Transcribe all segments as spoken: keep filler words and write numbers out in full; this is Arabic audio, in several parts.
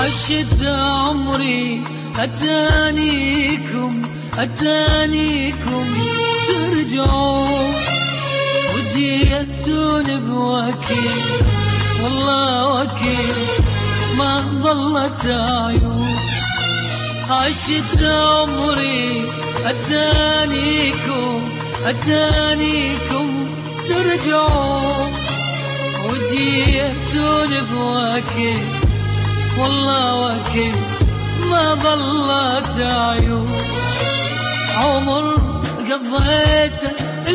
عشت عمري أتانيكم أتانيكم ترجعوا، وجيتون بوكيل والله وكيل ما ظلت عيون. عشت عمري أتانيكم أتانيكم ترجعوا، وجيتون بوكيل والله وكيل ما ظلت عيون. عمر قضيته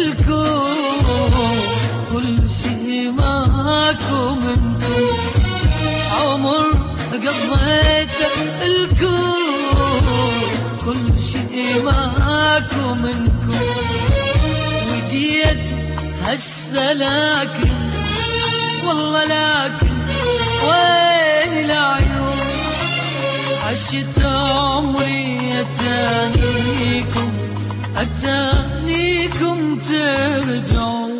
الكون كل شي ماكو منكم، عمر قضيته الكون كل شي ماكو منكم. وجيت هسه لكن والله لكن وين العيون. عشت عمري أتانيكم أتانيكم ترجعوا.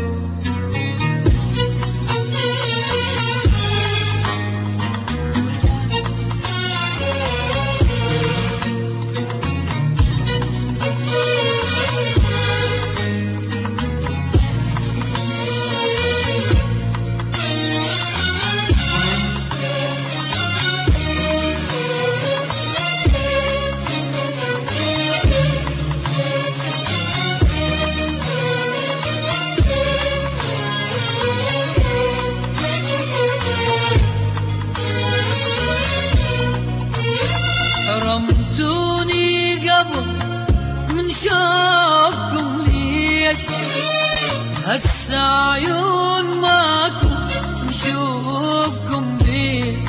رمتوني قبل من شوفكم ليش، هسه عيون ماكو نشوفكم ليش.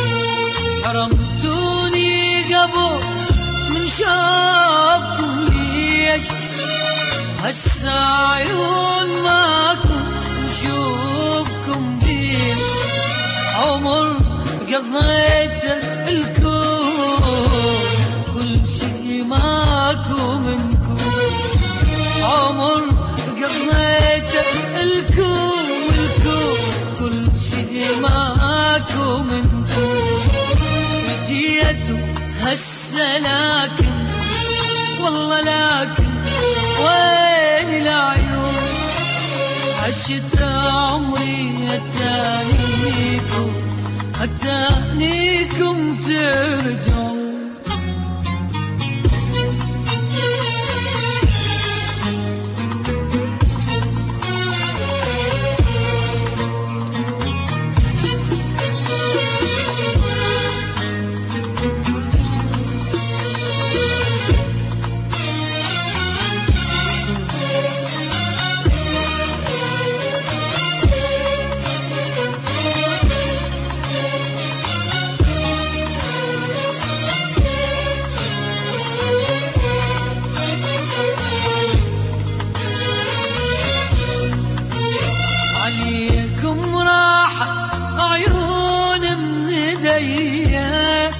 حرمتوني قبل من شوفكم ليش، هسه عيون ماكو نشوفكم ليش. عمر قضيته الكون كل شي ماكو منكم، عمر قضيته الكون الكون كل شي ماكو منكم. وجيتوا هسه لكن والله لكن وين العيون. عشت عمري أتانيكم أتانيكم ترجعوا. عليكم راحت عيون من ايديا،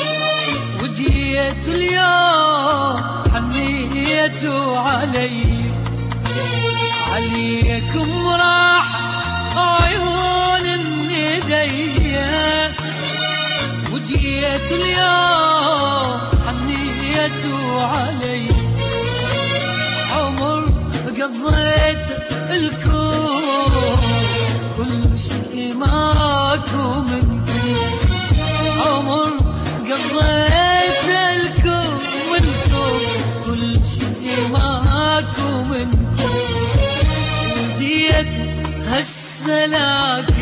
وجيت اليوم حنيتوا علي. عليكم راحت عيون من ايديا، وجيت اليوم حنيتوا علي. عمر قضيت الكون كل شي ماكو منكم، عمر قضيت الكون والكون كل شي ماكو منكم. وجيت هسه لكن